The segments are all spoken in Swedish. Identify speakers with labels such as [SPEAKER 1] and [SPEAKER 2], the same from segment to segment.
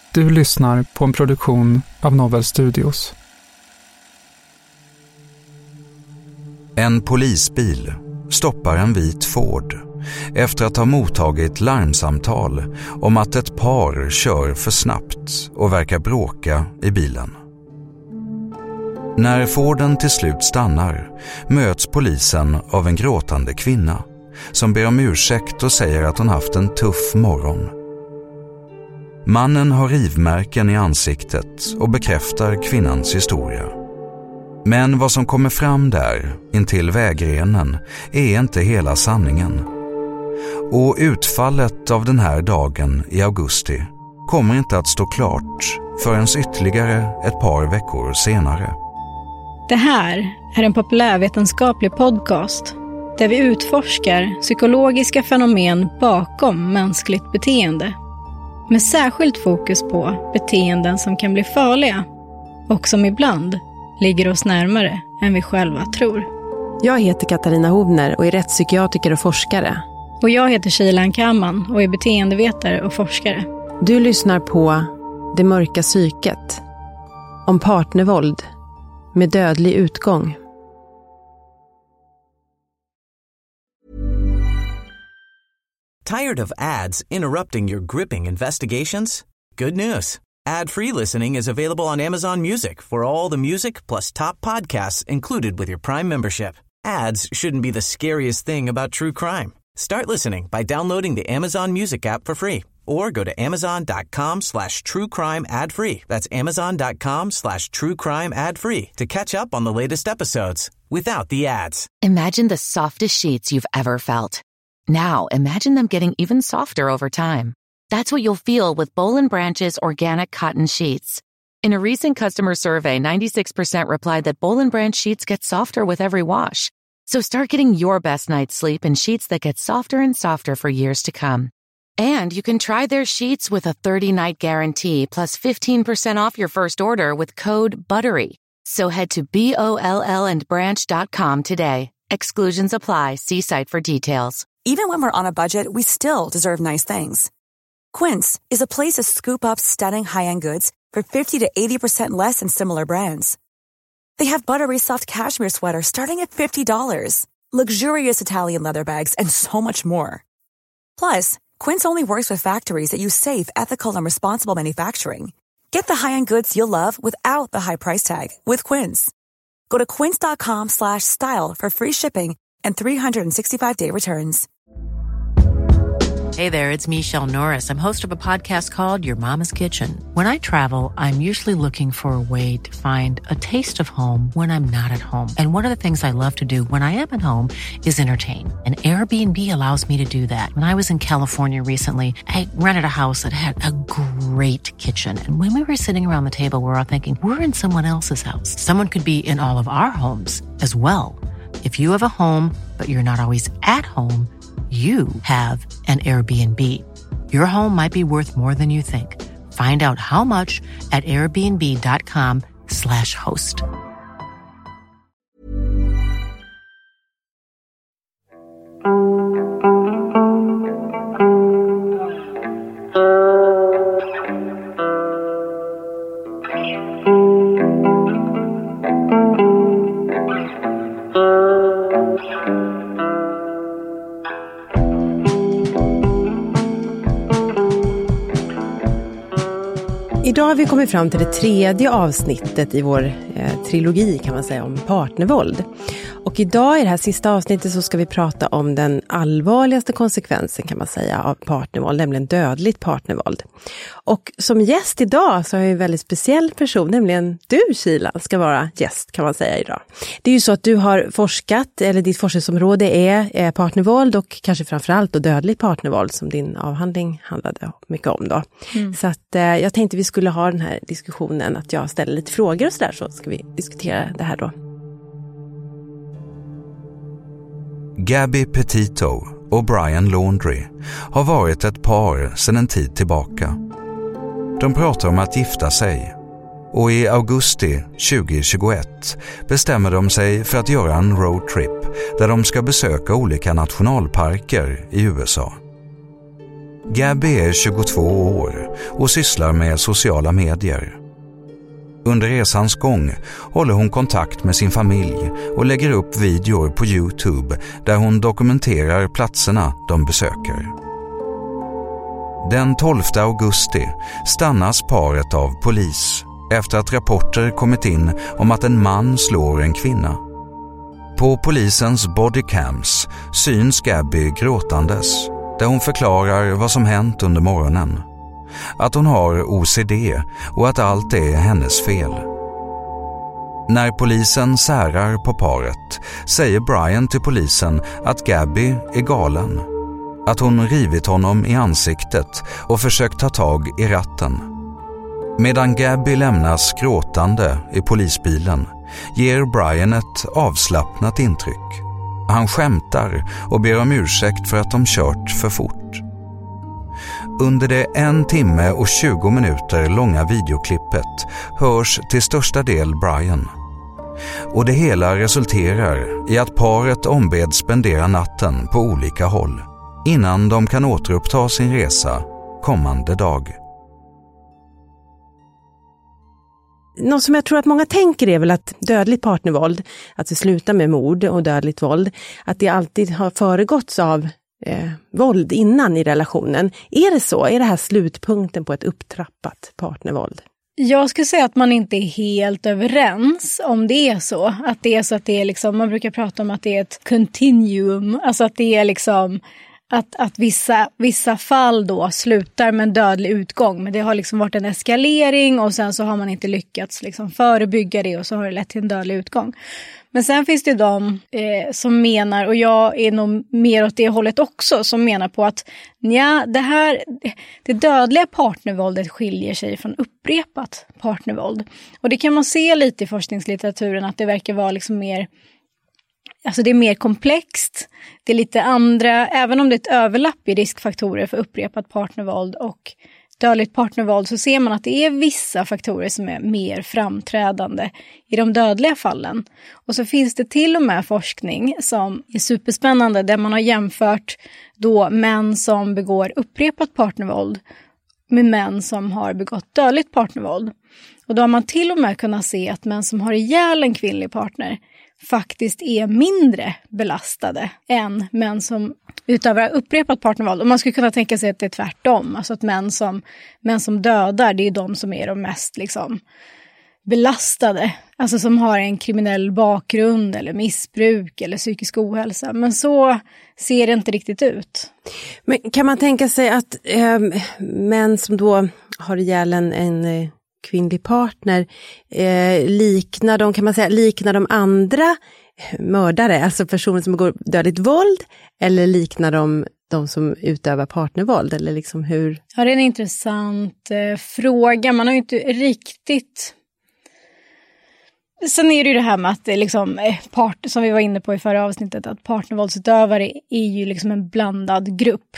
[SPEAKER 1] Du lyssnar på en produktion av Novel Studios.
[SPEAKER 2] En polisbil stoppar en vit Ford efter att ha mottagit larmsamtal om att ett par kör för snabbt och verkar bråka i bilen. När Forden till slut stannar möts polisen av en gråtande kvinna som ber om ursäkt och säger att hon haft en tuff morgon. Mannen har rivmärken i ansiktet och bekräftar kvinnans historia. Men vad som kommer fram där, intill vägrenen, är inte hela sanningen. Och utfallet av den här dagen i augusti kommer inte att stå klart förrän ytterligare ett par veckor senare.
[SPEAKER 3] Det här är en populärvetenskaplig podcast där vi utforskar psykologiska fenomen bakom mänskligt beteende. Med särskilt fokus på beteenden som kan bli farliga och som ibland ligger oss närmare än vi själva tror.
[SPEAKER 4] Jag heter Katarina Hovner och är rättspsykiatriker och forskare.
[SPEAKER 3] Och jag heter Shilan Kamman och är beteendevetare och forskare.
[SPEAKER 4] Du lyssnar på Det mörka psyket. Om partnervåld med dödlig utgång.
[SPEAKER 5] Tired of ads interrupting your gripping investigations? Good news. Ad-free listening is available on Amazon Music for all the music plus top podcasts included with your Prime membership. Ads shouldn't be the scariest thing about true crime. Start listening by downloading the Amazon Music app for free or go to amazon.com/truecrime ad-free. That's amazon.com/truecrime ad-free to catch up on the latest episodes without the ads.
[SPEAKER 6] Imagine the softest sheets you've ever felt. Now imagine them getting even softer over time. That's what you'll feel with Boll & Branch's organic cotton sheets. In a recent customer survey, 96% replied that Boll & Branch sheets get softer with every wash. So start getting your best night's sleep in sheets that get softer and softer for years to come. And you can try their sheets with a 30-night guarantee plus 15% off your first order with code BUTTERY. So head to BOLLandbranch.com today. Exclusions apply. See site for details.
[SPEAKER 7] Even when we're on a budget, we still deserve nice things. Quince is a place to scoop up stunning high-end goods for 50 to 80% less than similar brands. They have buttery soft cashmere sweaters starting at $50, luxurious Italian leather bags, and so much more. Plus, Quince only works with factories that use safe, ethical, and responsible manufacturing. Get the high-end goods you'll love without the high price tag with Quince. Go to quince.com/style for free shipping and 365-day returns.
[SPEAKER 8] Hey there, it's Michelle Norris. I'm host of a podcast called Your Mama's Kitchen. When I travel, I'm usually looking for a way to find a taste of home when I'm not at home. And one of the things I love to do when I am at home is entertain. And Airbnb allows me to do that. When I was in California recently, I rented a house that had a great kitchen. And when we were sitting around the table, we were all thinking, we're in someone else's house. Someone could be in all of our homes as well. If you have a home, but you're not always at home, you have an Airbnb. Your home might be worth more than you think. Find out how much at airbnb.com/host.
[SPEAKER 4] Idag har vi kommit fram till det tredje avsnittet i vår trilogi kan man säga om partnervåld. Och idag i det här sista avsnittet så ska vi prata om den allvarligaste konsekvensen kan man säga av partnervåld, nämligen dödligt partnervåld. Och som gäst idag så har jag en väldigt speciell person, nämligen du Shilan ska vara gäst kan man säga idag. Det är ju så att du har forskat, eller ditt forskningsområde är partnervåld och kanske framförallt då dödligt partnervåld som din avhandling handlade mycket om då. Så att jag tänkte vi skulle ha den här diskussionen att jag ställer lite frågor och sådär så ska vi diskutera det här då.
[SPEAKER 2] Gabby Petito och Brian Laundrie har varit ett par sedan en tid tillbaka. De pratar om att gifta sig och i augusti 2021 bestämmer de sig för att göra en roadtrip där de ska besöka olika nationalparker i USA. Gabby är 22 år och sysslar med sociala medier. Under resans gång håller hon kontakt med sin familj och lägger upp videor på YouTube där hon dokumenterar platserna de besöker. Den 12 augusti stannas paret av polis efter att rapporter kommit in om att en man slår en kvinna. På polisens bodycams syns Gabby gråtandes, där hon förklarar vad som hänt under morgonen. Att hon har OCD och att allt är hennes fel. När polisen särar på paret säger Brian till polisen att Gabby är galen. Att hon rivit honom i ansiktet och försökt ta tag i ratten. Medan Gabby lämnas gråtande i polisbilen ger Brian ett avslappnat intryck. Han skämtar och ber om ursäkt för att de kört för fort. Under det 1 timme och 20 minuter långa videoklippet hörs till största del Brian. Och det hela resulterar i att paret ombeds spendera natten på olika håll innan de kan återuppta sin resa kommande dag.
[SPEAKER 4] Något som jag tror att många tänker är väl att dödligt partnervåld, att det slutar med mord och dödligt våld, att det alltid har föregåtts av våld innan i relationen. Är det så? Är det här slutpunkten på ett upptrappat partnervåld?
[SPEAKER 3] Jag skulle säga att man inte är helt överens om det är så. Att det är så att det är liksom, man brukar prata om att det är ett continuum. Alltså att det är liksom att vissa fall då slutar med en dödlig utgång. Men det har liksom varit en eskalering och sen så har man inte lyckats liksom förebygga det och så har det lett till en dödlig utgång. Men sen finns det de som menar, och jag är nog mer åt det hållet också, som menar på att det dödliga partnervåldet skiljer sig från upprepat partnervåld. Och det kan man se lite i forskningslitteraturen, att det verkar vara liksom mer, alltså det är mer komplext, det är lite andra, även om det är ett överlapp i riskfaktorer för upprepat partnervåld och dödligt partnervåld, så ser man att det är vissa faktorer som är mer framträdande i de dödliga fallen. Och så finns det till och med forskning som är superspännande där man har jämfört då män som begår upprepat partnervåld med män som har begått dödligt partnervåld. Och då har man till och med kunnat se att män som har ihjäl en kvinnlig partner faktiskt är mindre belastade än män som utövar upprepat partnervåld. Och man skulle kunna tänka sig att det är tvärtom. Alltså att män som dödar, det är de som är de mest liksom belastade. Alltså som har en kriminell bakgrund eller missbruk eller psykisk ohälsa. Men så ser det inte riktigt ut.
[SPEAKER 4] Men kan man tänka sig att män som då har ihjäl en kvinnlig partner liknar de andra mördare, alltså personer som begår dödligt våld, eller liknar de som utövar partnervåld, eller liksom hur?
[SPEAKER 3] Ja, det är en intressant fråga. Man har ju inte riktigt. Sen är det ju det här med att det liksom som vi var inne på i förra avsnittet, att partnervåldsutövare är ju liksom en blandad grupp.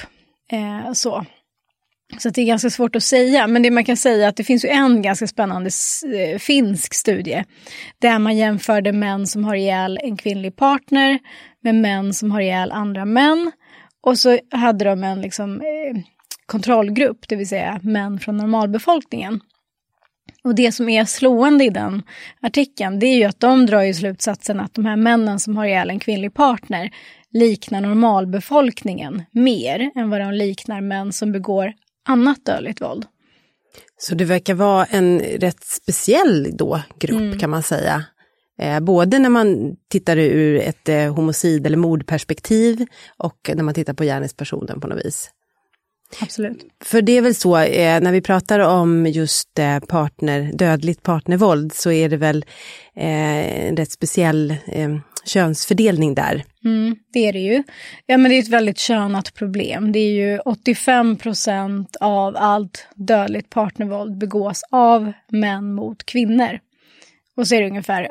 [SPEAKER 3] Så det är ganska svårt att säga, men det man kan säga är att det finns ju en ganska spännande finsk studie där man jämförde män som har ihjäl en kvinnlig partner med män som har ihjäl andra män, och så hade de en liksom, kontrollgrupp, det vill säga män från normalbefolkningen. Och det som är slående i den artikeln, det är ju att de drar ju slutsatsen att de här männen som har ihjäl en kvinnlig partner liknar normalbefolkningen mer än vad de liknar män som begår annat dödligt våld.
[SPEAKER 4] Så det verkar vara en rätt speciell då grupp kan man säga. Både när man tittar ur ett homicid- eller mordperspektiv och när man tittar på gärningspersonen på något vis.
[SPEAKER 3] Absolut.
[SPEAKER 4] För det är väl så, när vi pratar om just dödligt partnervåld, så är det väl en rätt speciell könsfördelning där.
[SPEAKER 3] Det är det ju. Ja, men det är ett väldigt könat problem. Det är ju 85% av allt dödligt partnervåld begås av män mot kvinnor. Och så är det ungefär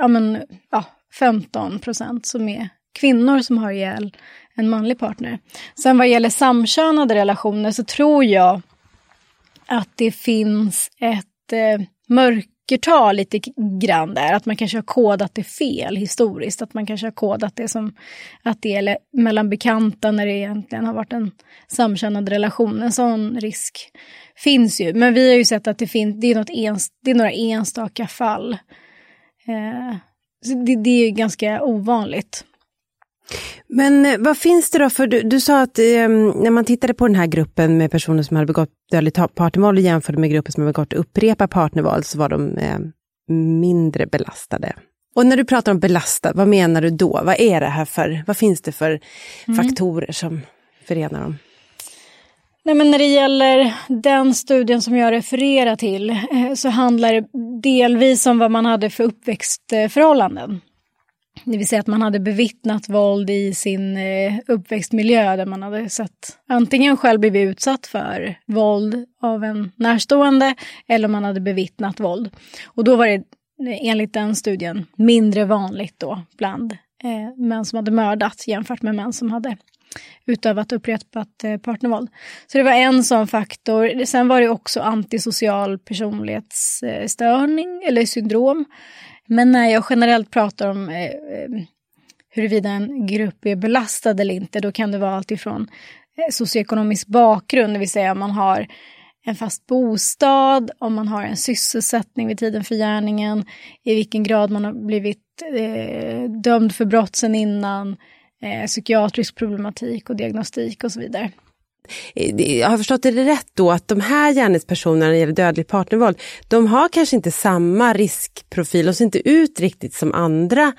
[SPEAKER 3] 15% som är kvinnor som har ihjäl en manlig partner. Sen vad gäller samkönade relationer så tror jag att det finns ett mörkertal lite grann där. Att man kanske har kodat det fel historiskt. Att man kanske har kodat det som att det är mellan bekanta när det egentligen har varit en samkönad relation. En sån risk finns ju. Men vi har ju sett att det är några enstaka fall. Så det är ju ganska ovanligt.
[SPEAKER 4] Men vad finns det då för, du sa att när man tittade på den här gruppen med personer som hade begått dödligt partnervåld och jämförde med grupper som hade begått upprepa partnervåld, så var de mindre belastade. Och när du pratar om belastad, vad menar du då? Vad är det här för, vad finns det för faktorer som förenar dem?
[SPEAKER 3] Nej, men när det gäller den studien som jag refererar till så handlar det delvis om vad man hade för uppväxtförhållanden. Det vill säga att man hade bevittnat våld i sin uppväxtmiljö där man hade sett antingen själv blivit utsatt för våld av en närstående eller man hade bevittnat våld. Och då var det enligt den studien mindre vanligt då bland män som hade mördat jämfört med män som hade utövat upprepat partnervåld. Så det var en sån faktor. Sen var det också antisocial personlighetsstörning eller syndrom. Men när jag generellt pratar om huruvida en grupp är belastad eller inte, då kan det vara allt ifrån socioekonomisk bakgrund, det vill säga om man har en fast bostad, om man har en sysselsättning vid tiden för gärningen, i vilken grad man har blivit dömd för brott sen innan, psykiatrisk problematik och diagnostik och så vidare.
[SPEAKER 4] Jag har förstått det rätt då att de här gärningspersonerna när det gäller dödligt partnervåld, de har kanske inte samma riskprofil och ser inte ut riktigt som andra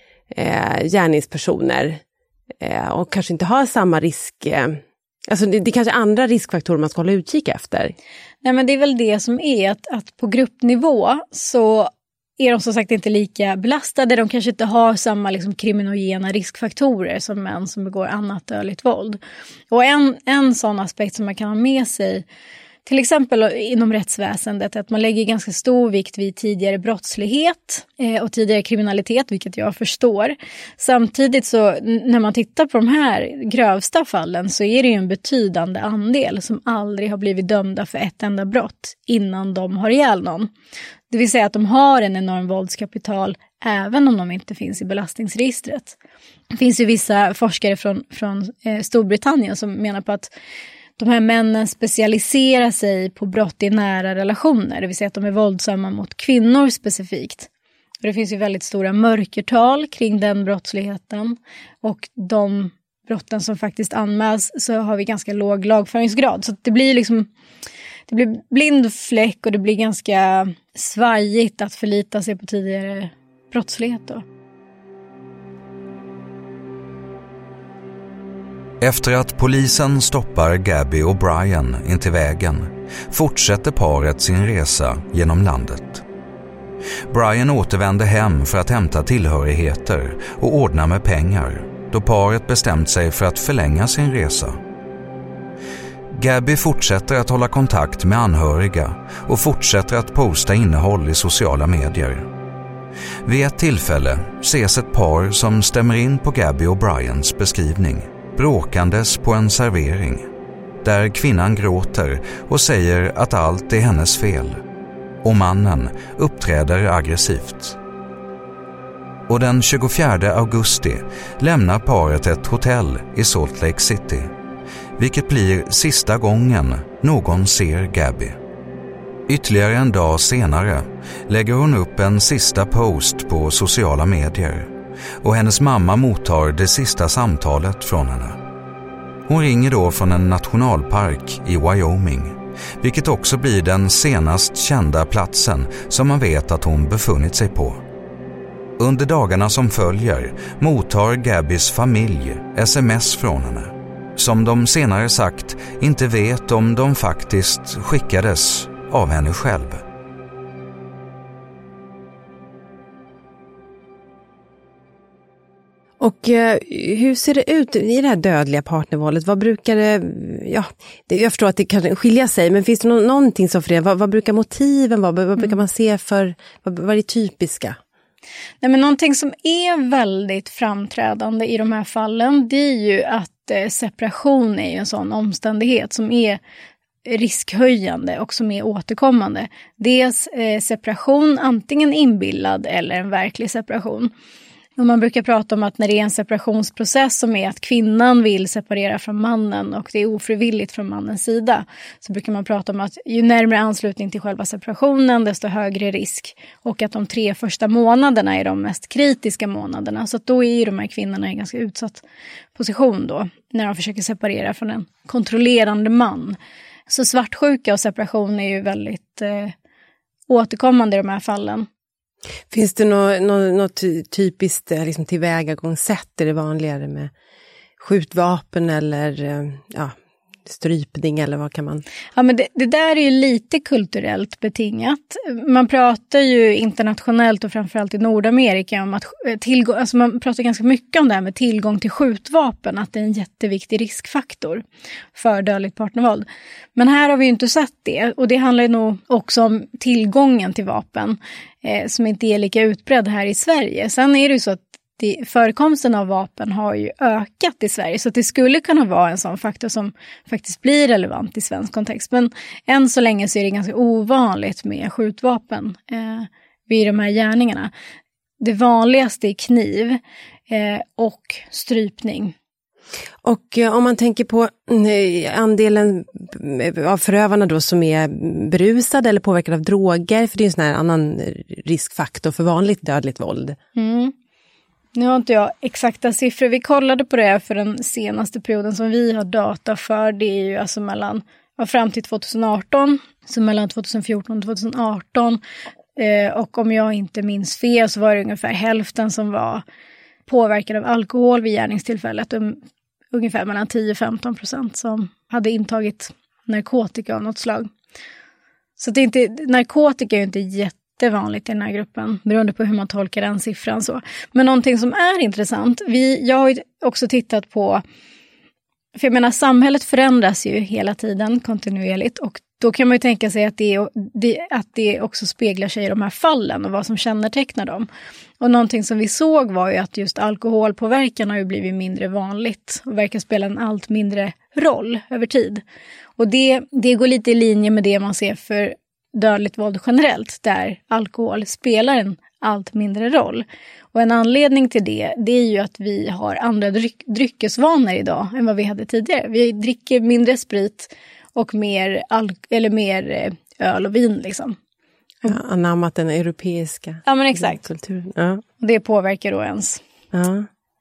[SPEAKER 4] gärningspersoner och kanske inte har samma risk, alltså det är kanske andra riskfaktorer man ska hålla utkik efter.
[SPEAKER 3] Nej, men det är väl det som är att på gruppnivå så är de som sagt inte lika belastade. De kanske inte har samma liksom kriminogena riskfaktorer som män som begår annat dödligt våld. Och en sån aspekt som man kan ha med sig, till exempel inom rättsväsendet, är att man lägger ganska stor vikt vid tidigare brottslighet och tidigare kriminalitet, vilket jag förstår. Samtidigt så när man tittar på de här grövsta fallen så är det ju en betydande andel som aldrig har blivit dömda för ett enda brott innan de har ihjäl någon. Det vill säga att de har en enorm våldskapital även om de inte finns i belastningsregistret. Det finns ju vissa forskare från Storbritannien som menar på att de här männen specialiserar sig på brott i nära relationer. Det vill säga att de är våldsamma mot kvinnor specifikt. Och det finns ju väldigt stora mörkertal kring den brottsligheten. Och de brotten som faktiskt anmäls så har vi ganska låg lagföringsgrad. Så det blir liksom... Det blir blind fläck och det blir ganska svajigt att förlita sig på tidigare brottslighet då.
[SPEAKER 2] Efter att polisen stoppar Gabby och Brian intill vägen fortsätter paret sin resa genom landet. Brian återvänder hem för att hämta tillhörigheter och ordna med pengar då paret bestämt sig för att förlänga sin resa. Gabby fortsätter att hålla kontakt med anhöriga och fortsätter att posta innehåll i sociala medier. Vid ett tillfälle ses ett par som stämmer in på Gabby och Brians beskrivning, bråkandes på en servering, där kvinnan gråter och säger att allt är hennes fel. Och mannen uppträder aggressivt. Och den 24 augusti lämnar paret ett hotell i Salt Lake City, vilket blir sista gången någon ser Gabby. Ytterligare en dag senare lägger hon upp en sista post på sociala medier och hennes mamma mottar det sista samtalet från henne. Hon ringer då från en nationalpark i Wyoming, vilket också blir den senast kända platsen som man vet att hon befunnit sig på. Under dagarna som följer mottar Gabbys familj sms från henne, som de senare sagt inte vet om de faktiskt skickades av henne själv.
[SPEAKER 4] Och hur ser det ut i det här dödliga partnervåldet? Vad brukar det, jag förstår att det kan skilja sig, men finns det någonting som förenar? Vad brukar motiven vara? Vad brukar man se för, vad är det typiska?
[SPEAKER 3] Nej, men någonting som är väldigt framträdande i de här fallen, det är ju att separation är en sån omständighet som är riskhöjande och som är återkommande. Dels separation, antingen inbillad eller en verklig separation. Och man brukar prata om att när det är en separationsprocess som är att kvinnan vill separera från mannen och det är ofrivilligt från mannens sida, så brukar man prata om att ju närmare anslutning till själva separationen desto högre risk, och att de 3 första månaderna är de mest kritiska månaderna. Så att då är ju de här kvinnorna i en ganska utsatt position då när de försöker separera från en kontrollerande man. Så svartsjuka och separation är ju väldigt återkommande i de här fallen.
[SPEAKER 4] Finns det något typiskt liksom, tillvägagångssätt? Är det vanligare med skjutvapen eller strypning eller vad kan man? Ja, men
[SPEAKER 3] det där är ju lite kulturellt betingat. Man pratar ju internationellt och framförallt i Nordamerika om att man pratar ganska mycket om det här med tillgång till skjutvapen, att det är en jätteviktig riskfaktor för dödligt partnervåld. Men här har vi ju inte sett det, och det handlar ju nog också om tillgången till vapen som inte är lika utbredd här i Sverige. Sen är det ju så att förekomsten av vapen har ju ökat i Sverige, så att det skulle kunna vara en sån faktor som faktiskt blir relevant i svensk kontext. Men än så länge så är det ganska ovanligt med skjutvapen vid de här gärningarna. Det vanligaste är kniv och strypning.
[SPEAKER 4] Och om man tänker på andelen av förövarna då som är berusade eller påverkade av droger, för det är en sån här annan riskfaktor för vanligt dödligt våld.
[SPEAKER 3] Mm. Nu har inte jag exakta siffror. Vi kollade på det för den senaste perioden som vi har data för. Det är ju alltså fram till 2018. Så mellan 2014 och 2018. Och om jag inte minns fel så var det ungefär hälften som var påverkade av alkohol vid gärningstillfället. Ungefär mellan 10-15% som hade intagit narkotika av något slag. Så narkotika är ju inte jättevanligt i den här gruppen, beroende på hur man tolkar den siffran. Så. Men någonting som är intressant, jag har ju också tittat på, för jag menar samhället förändras ju hela tiden kontinuerligt, och då kan man ju tänka sig att det också speglar sig i de här fallen och vad som kännetecknar dem. Och någonting som vi såg var ju att just alkoholpåverkan har ju blivit mindre vanligt och verkar spela en allt mindre roll över tid. Och det går lite i linje med det man ser för dödligt våld generellt, där alkohol spelar en allt mindre roll. Och en anledning till det är ju att vi har andra dryckesvanor idag än vad vi hade tidigare. Vi dricker mindre sprit och mer öl och vin liksom.
[SPEAKER 4] Ja, anammat den europeiska kulturen. Ja.
[SPEAKER 3] Det påverkar då ens.
[SPEAKER 4] Ja.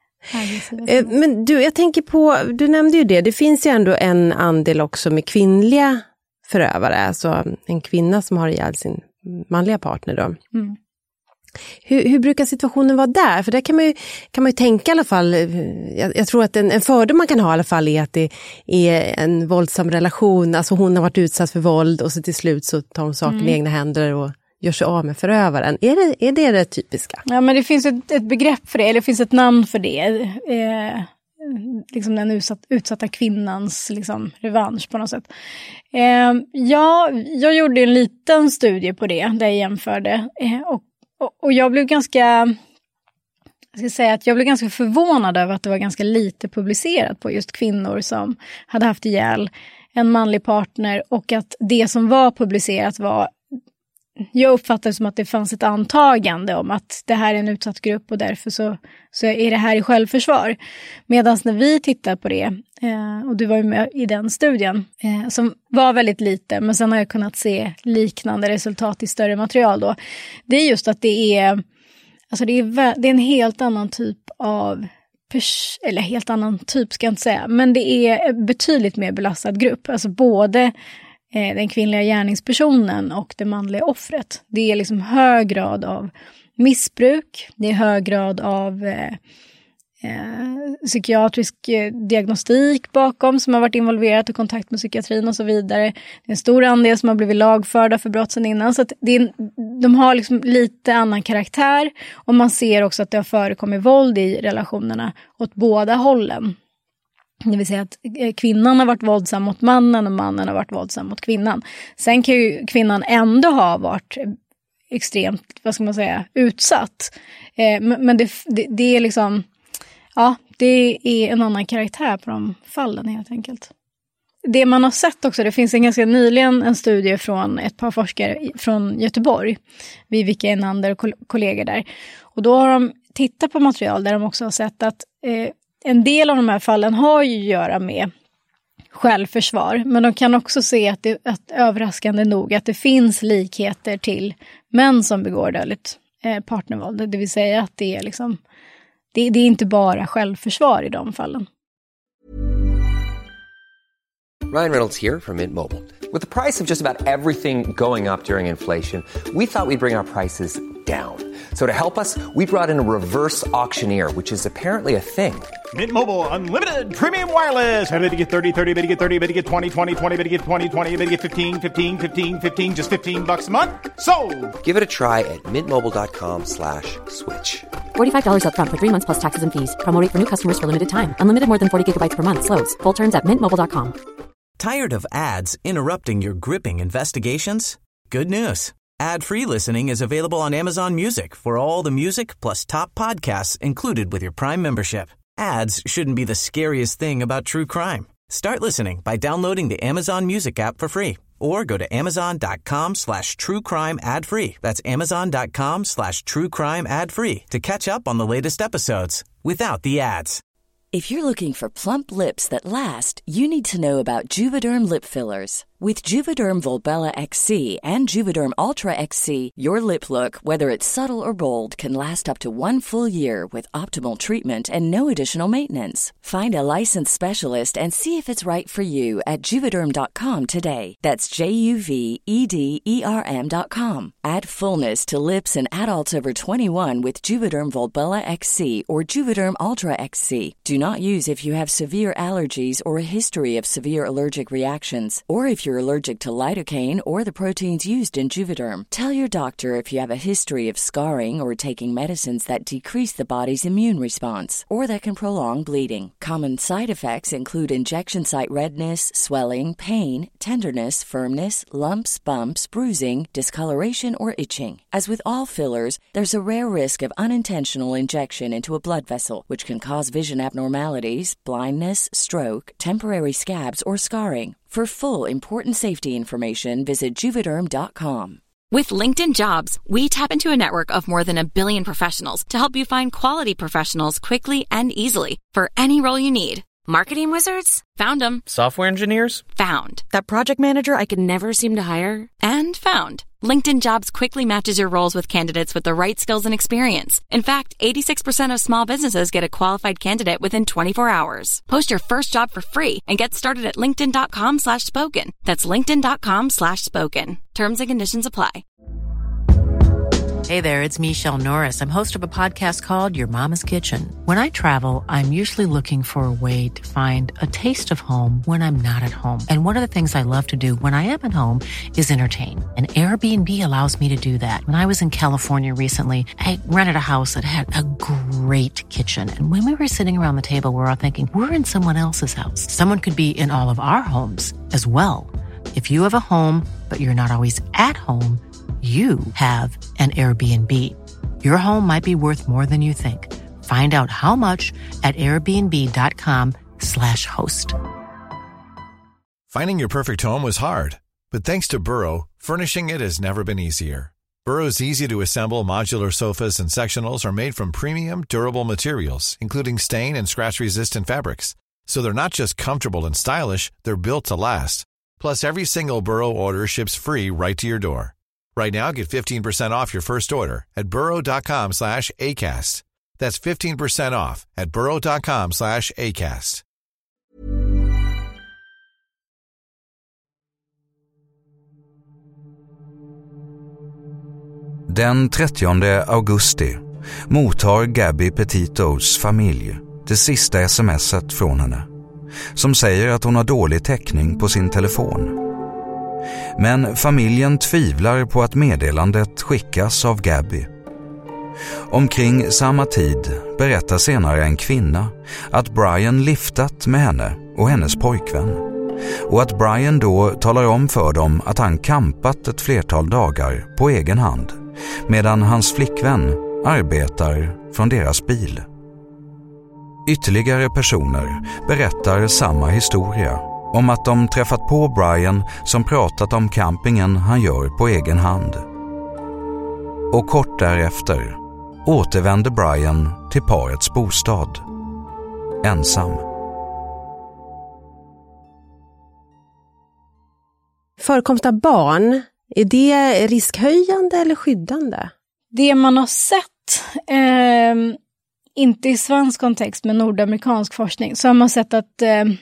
[SPEAKER 4] Men jag tänker på, du nämnde ju det finns ju ändå en andel också med kvinnliga förövare, alltså en kvinna som har ihjäl sin manliga partner då. Mm. Hur brukar situationen vara där? För där kan man ju tänka i alla fall, jag tror att en fördom man kan ha i alla fall är att det är en våldsam relation, alltså hon har varit utsatt för våld och så till slut så tar hon saken i egna händer och gör sig av med förövaren. Är det typiska? Ja, men det finns ett begrepp för det, eller det finns ett namn för det. Liksom den utsatta kvinnans liksom, revansch på något sätt. Jag gjorde en liten studie på det där jag jämförde. Och jag blev ganska förvånad över att det var ganska lite publicerat på just kvinnor som hade haft ihjäl en manlig partner, och att det som var publicerat var, jag uppfattade som att det fanns ett antagande om att det här är en utsatt grupp och därför så är det här i självförsvar. Medan när vi tittar på det, och du var ju med i den studien som var väldigt lite, men sen har jag kunnat se liknande resultat i större material då. Det är just att det är en helt annan typ av eller helt annan typ ska jag inte säga, men det är betydligt mer belastad grupp. Alltså både den kvinnliga gärningspersonen och det manliga offret. Det är liksom hög grad av missbruk, det är hög grad av psykiatrisk diagnostik bakom som har varit involverat i kontakt med psykiatrin och så vidare. Det är en stor andel som har blivit lagförda för brott sedan innan, så att de har liksom lite annan karaktär, och man ser också att det har förekommit våld i relationerna åt båda hållen. Det vill säga att kvinnan har varit våldsam mot mannen och mannen har varit våldsam mot kvinnan. Sen kan ju kvinnan ändå ha varit extremt, utsatt. Men det är liksom, ja, det är en annan karaktär på de fallen helt enkelt.
[SPEAKER 3] det man har sett också, det finns ganska nyligen en studie från ett par forskare från Göteborg, Vivica Enander och kollegor där. Och då har de tittat på material där de också har sett att en del av de här fallen har ju att göra med självförsvar. Men de kan också se att överraskande nog att det finns likheter till män som begår dödligt partnervåld. Det vill säga att det är liksom, det är inte bara självförsvar i de fallen.
[SPEAKER 9] Ryan Reynolds here from Mint Mobile. With the price of just about everything going up during inflation, we thought we'd bring our prices down. So to help us, we brought in a reverse auctioneer, which is apparently a thing.
[SPEAKER 10] Mint Mobile Unlimited Premium Wireless. How to get 30, 30, bit to get 30, bit to get 20, 20, 20, bit to get 20, 20, bit to get 15, 15, 15, 15, just $15 a month? Sold!
[SPEAKER 9] Give it a try at mintmobile.com/switch.
[SPEAKER 11] $45 up front for 3 months plus taxes and fees. Promo rate for new customers for limited time. Unlimited more than 40 gigabytes per month. Slows full terms at mintmobile.com.
[SPEAKER 5] Tired of ads interrupting your gripping investigations? Good news. Ad-free listening is available on Amazon Music for all the music plus top podcasts included with your Prime membership. Ads shouldn't be the scariest thing about true crime. Start listening by downloading the Amazon Music app for free or go to amazon.com/truecrime ad-free. That's amazon.com/truecrime ad-free to catch up on the latest episodes without the ads.
[SPEAKER 12] If you're looking for plump lips that last, you need to know about Juvederm lip fillers. With Juvederm Volbella XC and Juvederm Ultra XC, your lip look, whether it's subtle or bold, can last up to 1 full year with optimal treatment and no additional maintenance. Find a licensed specialist and see if it's right for you at Juvederm.com today. That's JUVEDERM.com. Add fullness to lips in adults over 21 with Juvederm Volbella XC or Juvederm Ultra XC. Do not use if you have severe allergies or a history of severe allergic reactions, or if you're allergic to lidocaine or the proteins used in Juvederm. Tell your doctor if you have a history of scarring or taking medicines that decrease the body's immune response or that can prolong bleeding. Common side effects include injection site redness, swelling, pain, tenderness, firmness, lumps, bumps, bruising, discoloration, or itching. As with all fillers, there's a rare risk of unintentional injection into a blood vessel, which can cause vision abnormalities, blindness, stroke, temporary scabs, or scarring. For full, important safety information, visit Juvederm.com.
[SPEAKER 13] With LinkedIn Jobs, we tap into a network of more than 1 billion professionals to help you find quality professionals quickly and easily for any role you need. Marketing wizards? Found them.
[SPEAKER 14] Software engineers?
[SPEAKER 13] Found. That project manager I could never seem to hire? And found. LinkedIn Jobs quickly matches your roles with candidates with the right skills and experience. In fact, 86% of small businesses get a qualified candidate within 24 hours. Post your first job for free and get started at linkedin.com/spoken. That's linkedin.com/spoken. Terms and conditions apply.
[SPEAKER 8] Hey there, it's Michelle Norris. I'm host of a podcast called Your Mama's Kitchen. When I travel, I'm usually looking for a way to find a taste of home when I'm not at home. And one of the things I love to do when I am at home is entertain. And Airbnb allows me to do that. When I was in California recently, I rented a house that had a great kitchen. And when we were sitting around the table, we were all thinking, we're in someone else's house. Someone could be in all of our homes as well. If you have a home, but you're not always at home, you have an Airbnb. Your home might be worth more than you think. Find out how much at airbnb.com/host.
[SPEAKER 15] Finding your perfect home was hard, but thanks to Burrow, furnishing it has never been easier. Burrow's easy-to-assemble modular sofas and sectionals are made from premium, durable materials, including stain and scratch-resistant fabrics. So they're not just comfortable and stylish, they're built to last. Plus, every single Burrow order ships free right to your door. Right now, get 15% off your first order at burrow.com/ACAST. That's 15% off at burrow.com/ACAST.
[SPEAKER 2] Den 30 augusti mottar Gabby Petitos familj det sista sms:et från henne, som säger att hon har dålig täckning på sin telefon. Men familjen tvivlar på att meddelandet skickas av Gabby. Omkring samma tid berättar senare en kvinna att Brian liftat med henne och hennes pojkvän, och att Brian då talar om för dem att han kampat ett flertal dagar på egen hand medan hans flickvän arbetar från deras bil. Ytterligare personer berättar samma historia om att de träffat på Brian som pratat om campingen han gör på egen hand. Och kort därefter återvände Brian till parets bostad. Ensam.
[SPEAKER 4] Förekomst av barn, är det riskhöjande eller skyddande?
[SPEAKER 3] Det man har sett, inte i svensk kontext men nordamerikansk forskning, så har man sett att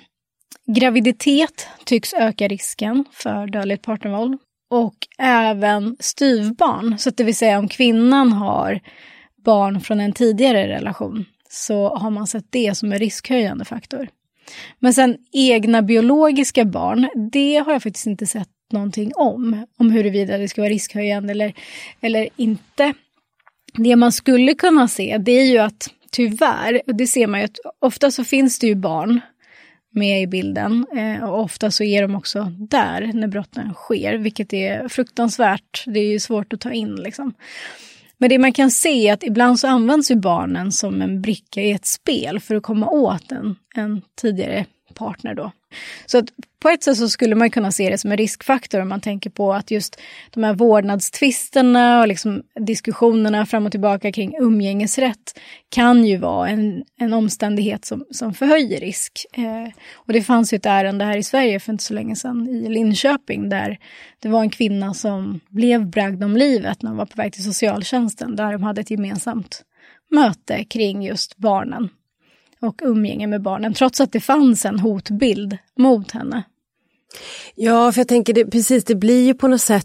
[SPEAKER 3] graviditet tycks öka risken för dödligt partnervåld. Och även styvbarn, så att det vill säga om kvinnan har barn från en tidigare relation så har man sett det som en riskhöjande faktor. Men sen egna biologiska barn, det har jag faktiskt inte sett någonting om huruvida det ska vara riskhöjande eller inte. Det man skulle kunna se, det är ju att tyvärr, och det ser man ju att ofta så finns det ju barn med i bilden och ofta så är de också där när brotten sker, vilket är fruktansvärt, det är ju svårt att ta in liksom. Men det man kan se är att ibland så används ju barnen som en bricka i ett spel för att komma åt en tidigare partner då. Så att på ett sätt så skulle man kunna se det som en riskfaktor om man tänker på att just de här vårdnadstvisterna och liksom diskussionerna fram och tillbaka kring umgängesrätt kan ju vara en omständighet som förhöjer risk. Och det fanns ju ett ärende här i Sverige för inte så länge sedan i Linköping där det var en kvinna som blev bragd om livet när hon var på väg till socialtjänsten där de hade ett gemensamt möte kring just barnen och umgänge med barnen, trots att det fanns en hotbild mot henne.
[SPEAKER 4] Ja, för jag tänker, det blir ju på något sätt,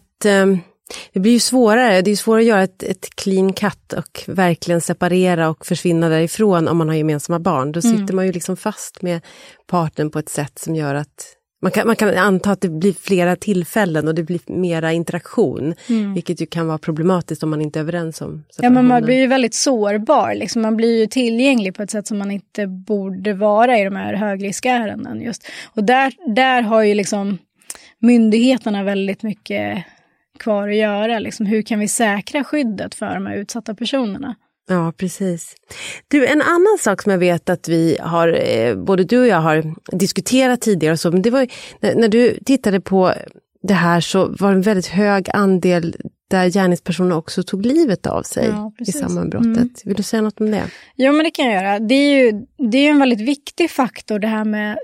[SPEAKER 4] det blir ju svårare. Det är ju svårare att göra ett clean cut och verkligen separera och försvinna därifrån om man har gemensamma barn. Då sitter man ju liksom fast med partnern på ett sätt som gör att man kan anta att det blir flera tillfällen och det blir mera interaktion, vilket ju kan vara problematiskt om man inte är överens om separationen. Ja, men
[SPEAKER 3] man blir ju väldigt sårbar, liksom. Man blir ju tillgänglig på ett sätt som man inte borde vara i de här högriskärenden just. Och där har ju liksom myndigheterna väldigt mycket kvar att göra. Liksom. Hur kan vi säkra skyddet för de här utsatta personerna?
[SPEAKER 4] Ja, precis. Du, en annan sak som jag vet att vi har, både du och jag har diskuterat tidigare och så, men det var ju, när du tittade på det här så var det en väldigt hög andel där gärningspersoner också tog livet av sig i sammanbrottet. Vill du säga något om det?
[SPEAKER 3] Ja, men det kan jag göra. Det är ju en väldigt viktig faktor det här med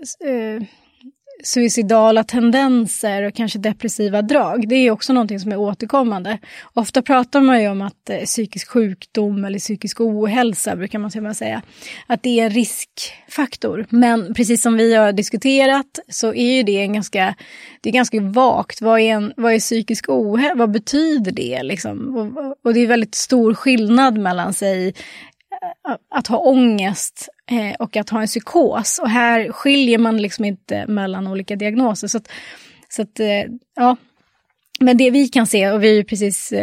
[SPEAKER 3] suicidala tendenser och kanske depressiva drag. Det är också någonting som är återkommande. Ofta pratar man ju om att psykisk sjukdom eller psykisk ohälsa brukar man till och med säga. Att det är en riskfaktor. Men precis som vi har diskuterat så är ju det ganska vagt. Vad är psykisk ohälsa? Vad betyder det liksom? Och det är väldigt stor skillnad mellan sig att ha ångest och att ha en psykos. Och här skiljer man liksom inte mellan olika diagnoser. Så att ja. Men det vi kan se, och vi har ju precis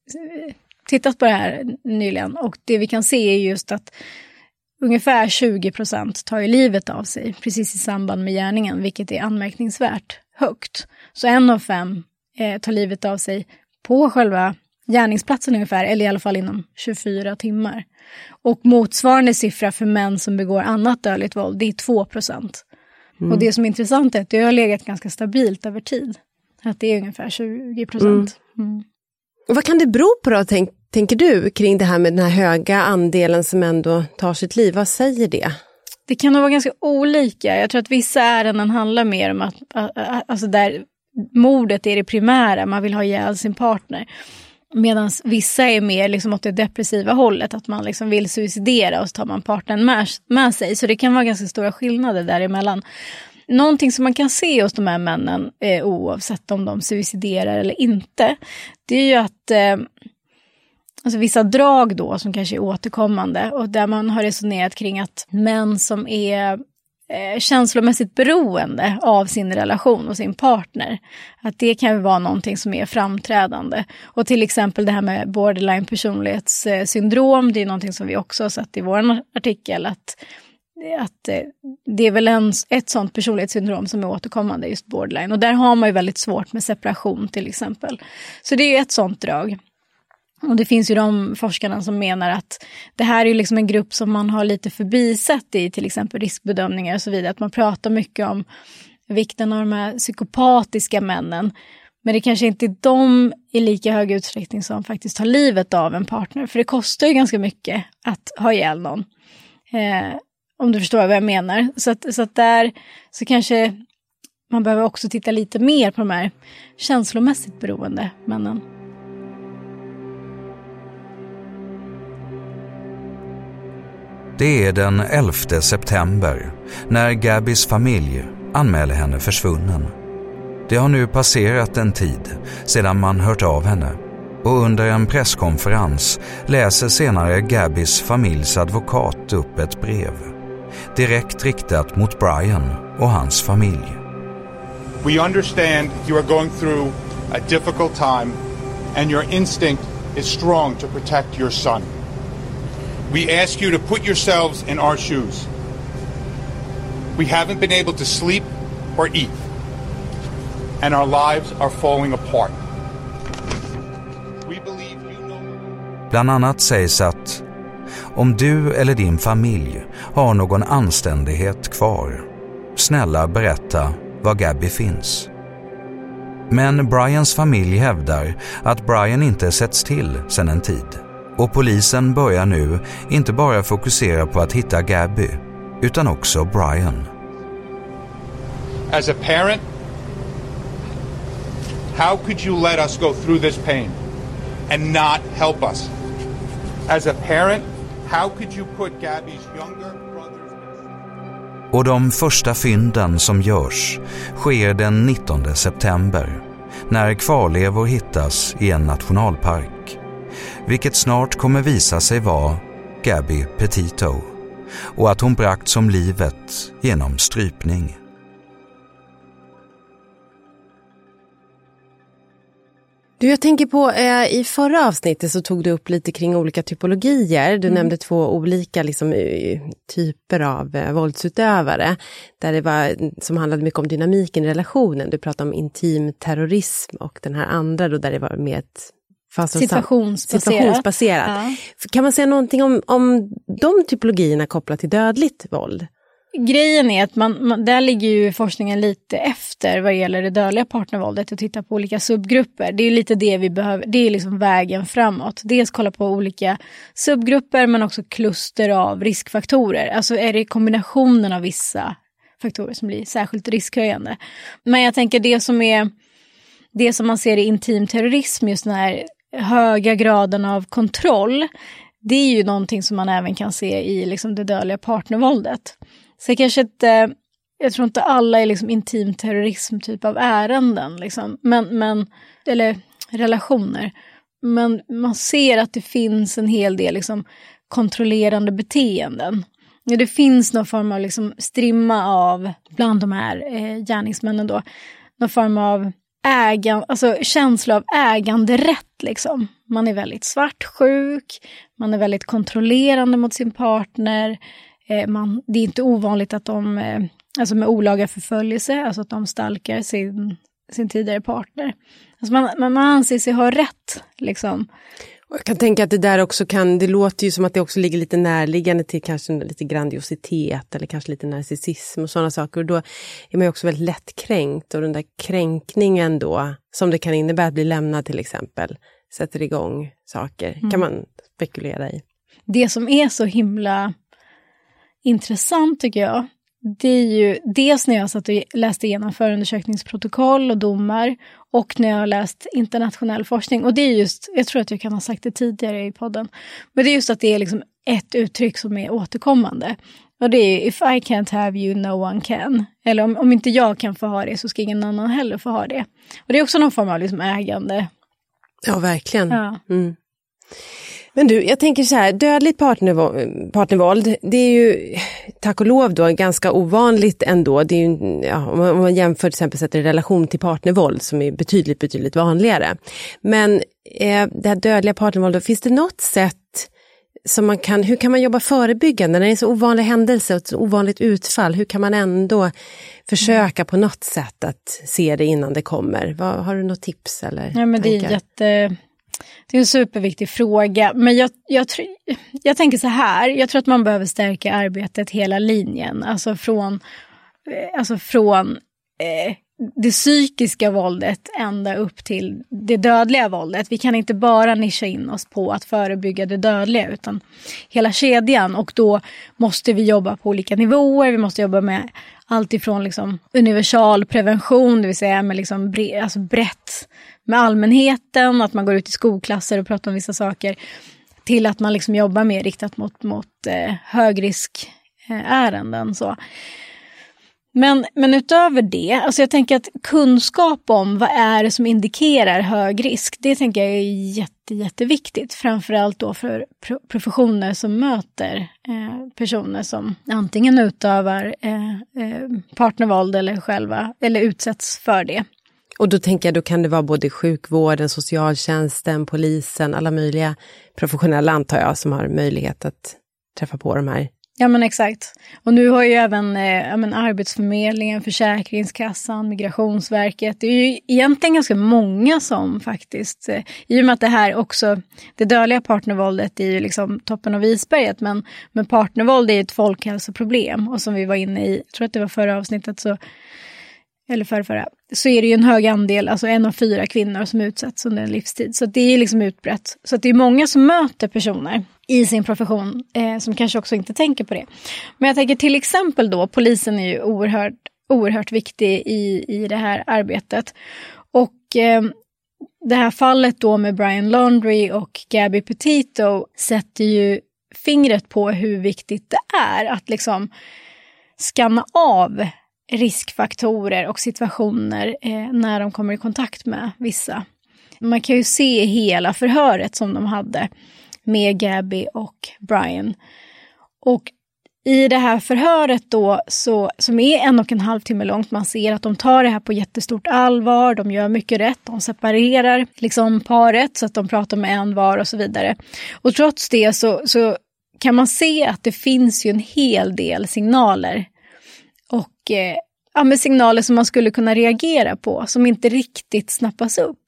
[SPEAKER 3] tittat på det här nyligen, och det vi kan se är just att ungefär 20% tar ju livet av sig precis i samband med gärningen, vilket är anmärkningsvärt högt. Så 1 av 5 tar livet av sig på själva gärningsplatsen ungefär, eller i alla fall inom 24 timmar. Och motsvarande siffra för män som begår annat dödligt våld, det är 2%. Och det som är intressant är att det har legat ganska stabilt över tid. Att det är ungefär 20%.
[SPEAKER 4] Och vad kan det bero på då, tänker du, kring det här med den här höga andelen som ändå tar sitt liv? Vad säger det?
[SPEAKER 3] Det kan nog vara ganska olika. Jag tror att vissa ärenden handlar mer om att alltså där mordet är det primära, man vill ha ihjäl sin partner. Medan vissa är mer liksom åt det depressiva hållet, att man liksom vill suicidera och så tar man partnern med sig. Så det kan vara ganska stora skillnader däremellan. Någonting som man kan se hos de här männen, oavsett om de suiciderar eller inte, det är ju att alltså vissa drag då som kanske är återkommande, och där man har resonerat kring att män som är känslomässigt beroende av sin relation och sin partner, att det kan vara någonting som är framträdande. Och till exempel det här med borderline personlighetssyndrom, det är någonting som vi också har sett i vår artikel, att det är väl ett sånt personlighetssyndrom som är återkommande, just borderline. Och där har man ju väldigt svårt med separation till exempel. Så det är ju ett sånt drag. Och det finns ju de forskarna som menar att det här är ju liksom en grupp som man har lite förbisett i till exempel riskbedömningar och så vidare. Att man pratar mycket om vikten av de här psykopatiska männen. Men det kanske inte är de i lika hög utsträckning som faktiskt tar livet av en partner. För det kostar ju ganska mycket att ha ihjäl någon. Om du förstår vad jag menar. Så att där så kanske man behöver också titta lite mer på de här känslomässigt beroende männen.
[SPEAKER 2] Det är den 11 september när Gabbys familj anmäler henne försvunnen. Det har nu passerat en tid sedan man hört av henne och under en presskonferens läser senare Gabbys familjs advokat upp ett brev. Direkt riktat mot Brian och hans familj.
[SPEAKER 10] We understand you are going through a difficult time and your instinct is strong to protect your son. We ask you to put yourselves in our shoes. We haven't been able to sleep or eat, and our lives are falling apart. We believe you know.
[SPEAKER 2] Bland annat sägs att om du eller din familj har någon anständighet kvar, snälla berätta var Gabby finns. Men Brians familj hävdar att Brian inte sätts till sedan en tid. Och polisen börjar nu inte bara fokusera på att hitta Gabby, utan också Brian.
[SPEAKER 10] As a parent, how could you let us go through this pain and not help us? As a parent, how could you put Gabby's younger brothers...
[SPEAKER 2] Och de första fynden som görs sker den 19 september, när kvarlevor hittas i en nationalpark. Vilket snart kommer visa sig vara Gabby Petito och att hon bragts om livet genom strypning.
[SPEAKER 4] Du, jag tänker på, i förra avsnittet så tog du upp lite kring olika typologier. Du nämnde 2 olika liksom, typer av våldsutövare. Där det var, som handlade mycket om dynamiken i relationen. Du pratade om intim terrorism och den här andra då, där det var med ett situationsbaserat. Ja. Kan man säga någonting om de typologierna kopplat till dödligt våld?
[SPEAKER 3] Grejen är att där ligger ju forskningen lite efter vad gäller det dödliga partnervåldet och titta på olika subgrupper. Det är lite det vi behöver, det är liksom vägen framåt. Dels kolla på olika subgrupper men också kluster av riskfaktorer. Alltså är det kombinationen av vissa faktorer som blir särskilt riskhöjande. Men jag tänker det som man ser i intim terrorism, just den här höga graden av kontroll, det är ju någonting som man även kan se i liksom det dödliga partnervåldet. Så kanske inte, jag tror inte alla är liksom intim terrorism typ av ärenden liksom, men eller relationer. Men man ser att det finns en hel del liksom kontrollerande beteenden. Det finns någon form av liksom strimma av bland de här gärningsmännen då, någon form av alltså känsla av äganderätt liksom. Man är väldigt svartsjuk, man är väldigt kontrollerande mot sin partner. Det är inte ovanligt att de, alltså med olaga förföljelse, alltså att de stalkar sin tidigare partner. Alltså man anser sig ha rätt liksom.
[SPEAKER 4] Jag kan tänka att det där också det låter ju som att det också ligger lite närliggande till kanske lite grandiositet eller kanske lite narcissism och sådana saker. Och då är man ju också väldigt lättkränkt, och den där kränkningen då, som det kan innebära att bli lämnad till exempel, sätter igång saker. Kan man spekulera i.
[SPEAKER 3] Det som är så himla intressant tycker jag, det är ju dels när jag satt och läste igenom förundersökningsprotokoll och domar och när jag har läst internationell forskning. Och det är just, jag tror att jag kan ha sagt det tidigare i podden, men det är just att det är liksom ett uttryck som är återkommande. Och det är if I can't have you, no one can. Eller om inte jag kan få ha det så ska ingen annan heller få ha det. Och det är också någon form av liksom ägande.
[SPEAKER 4] Ja, verkligen.
[SPEAKER 3] Ja.
[SPEAKER 4] Mm. Men du, jag tänker så här, dödligt partnervåld, det är ju tack och lov då ganska ovanligt ändå. Det är ju, ja, om man jämför till exempel sätter i relation till partnervåld som är betydligt vanligare. Men det här dödliga partnervåldet, finns det något sätt som hur kan man jobba förebyggande när det är så ovanlig händelse och ett så ovanligt utfall? Hur kan man ändå försöka på något sätt att se det innan det kommer? Har du något tips eller
[SPEAKER 3] ja, men
[SPEAKER 4] tankar?
[SPEAKER 3] Det är en superviktig fråga, men jag tänker så här, jag tror att man behöver stärka arbetet hela linjen, alltså från det psykiska våldet ända upp till det dödliga våldet. Vi kan inte bara nischa in oss på att förebygga det dödliga utan hela kedjan, och då måste vi jobba på olika nivåer. Vi måste jobba med allt ifrån liksom universal prevention, det vill säga med liksom brett med allmänheten, att man går ut i skolklasser och pratar om vissa saker, till att man liksom jobbar mer riktat mot högriskärenden så. Men utöver det, alltså jag tänker att kunskap om vad är det som indikerar hög risk, det tänker jag är jätteviktigt. Framförallt då för professioner som möter personer som antingen utövar partnervåld eller utsätts för det.
[SPEAKER 4] Och då tänker jag, då kan det vara både sjukvården, socialtjänsten, polisen, alla möjliga professionella antar jag som har möjlighet att träffa på de här.
[SPEAKER 3] Ja men exakt. Och nu har ju även Arbetsförmedlingen, Försäkringskassan, Migrationsverket. Det är ju egentligen ganska många som faktiskt, i och med att det här också, det dödliga partnervåldet är ju liksom toppen av isberget, men partnervåld är ju ett folkhälsoproblem. Och som vi var inne i, jag tror att det var förra avsnittet eller förra, så är det ju en hög andel, alltså 1 av 4 kvinnor som utsätts under en livstid. Så det är liksom utbrett. Så det är många som möter personer i sin profession som kanske också inte tänker på det. Men jag tänker till exempel då, polisen är ju oerhört viktig i det här arbetet. Och det här fallet då med Brian Laundrie och Gabby Petito sätter ju fingret på hur viktigt det är att liksom skanna av riskfaktorer och situationer när de kommer i kontakt med vissa. Man kan ju se hela förhöret som de hade med Gabby och Brian. Och i det här förhöret då, som är 1,5 timme långt, man ser att de tar det här på jättestort allvar, de gör mycket rätt, de separerar liksom paret så att de pratar med en var och så vidare. Och trots det så kan man se att det finns ju en hel del signaler. Och med signaler som man skulle kunna reagera på, som inte riktigt snappas upp.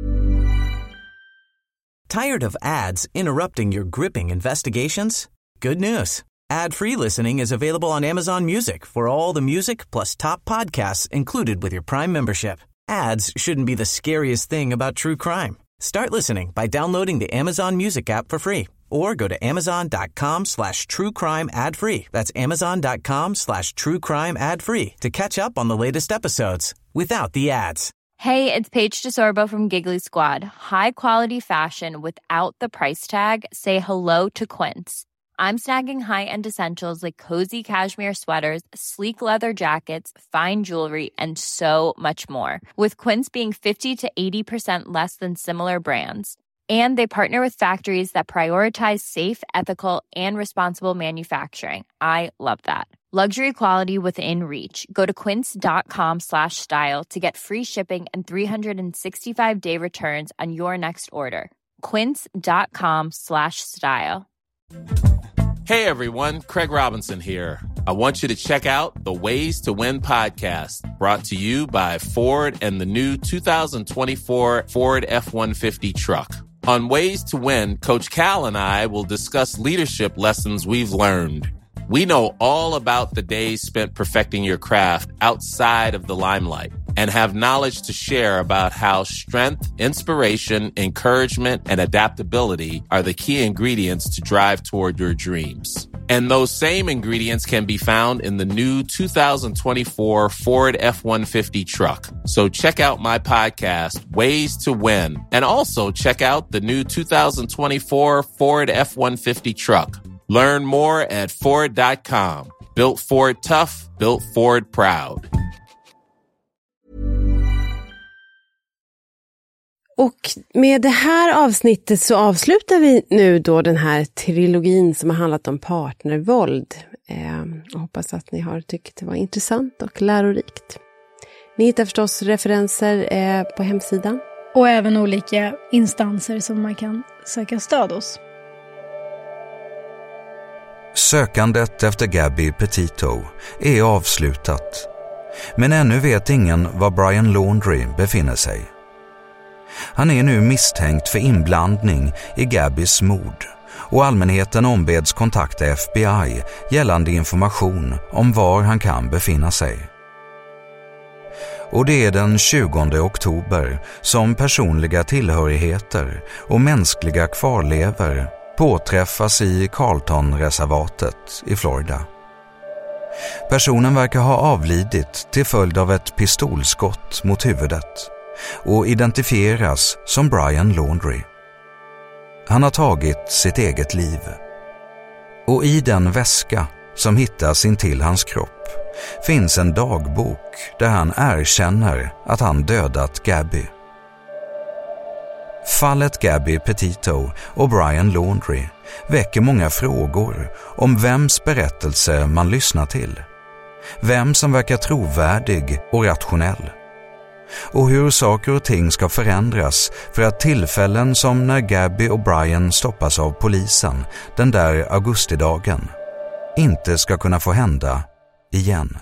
[SPEAKER 5] Tired of ads interrupting your gripping investigations? Good news. Ad-free listening is available on Amazon Music for all the music plus top podcasts included with your Prime membership. Ads shouldn't be the scariest thing about true crime. Start listening by downloading the Amazon Music app for free or go to amazon.com/truecrime ad-free. That's amazon.com/truecrime ad-free to catch up on the latest episodes without the ads.
[SPEAKER 14] Hey, it's Paige DeSorbo from Giggly Squad. High quality fashion without the price tag. Say hello to Quince. I'm snagging high-end essentials like cozy cashmere sweaters, sleek leather jackets, fine jewelry, and so much more. With Quince being 50 to 80% less than similar brands. And they partner with factories that prioritize safe, ethical, and responsible manufacturing. I love that. Luxury quality within reach. Go to quince.com/style to get free shipping and 365-day returns on your next order. Quince.com/style.
[SPEAKER 16] Hey everyone, Craig Robinson here. I want you to check out the Ways to Win podcast, brought to you by Ford and the new 2024 Ford F-150 truck. On Ways to Win, Coach Cal and I will discuss leadership lessons we've learned. We know all about the days spent perfecting your craft outside of the limelight and have knowledge to share about how strength, inspiration, encouragement, and adaptability are the key ingredients to drive toward your dreams. And those same ingredients can be found in the new 2024 Ford F-150 truck. So check out my podcast, Ways to Win, and also check out the new 2024 Ford F-150 truck. Learn more at Ford.com. Built Ford tough, built Ford proud.
[SPEAKER 4] Och med det här avsnittet så avslutar vi nu då den här trilogin som har handlat om partnervåld. Jag hoppas att ni har tyckt det var intressant och lärorikt. Ni hittar förstås referenser på hemsidan.
[SPEAKER 3] Och även olika instanser som man kan söka stöd hos.
[SPEAKER 2] Sökandet efter Gabby Petito är avslutat. Men ännu vet ingen var Brian Laundrie befinner sig. Han är nu misstänkt för inblandning i Gabbys mord och allmänheten ombeds kontakta FBI gällande information om var han kan befinna sig. Och det är den 20 oktober som personliga tillhörigheter och mänskliga kvarlever påträffas i Carlton-reservatet i Florida. Personen verkar ha avlidit till följd av ett pistolskott mot huvudet och identifieras som Brian Laundrie. Han har tagit sitt eget liv. Och i den väska som hittas intill hans kropp finns en dagbok där han erkänner att han dödat Gabby. Fallet Gabby Petito och Brian Laundrie väcker många frågor om vems berättelse man lyssnar till, vem som verkar trovärdig och rationell, och hur saker och ting ska förändras för att tillfällen som när Gabby och Brian stoppas av polisen den där augustidagen inte ska kunna få hända igen.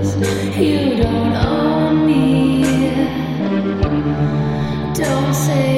[SPEAKER 17] Don't say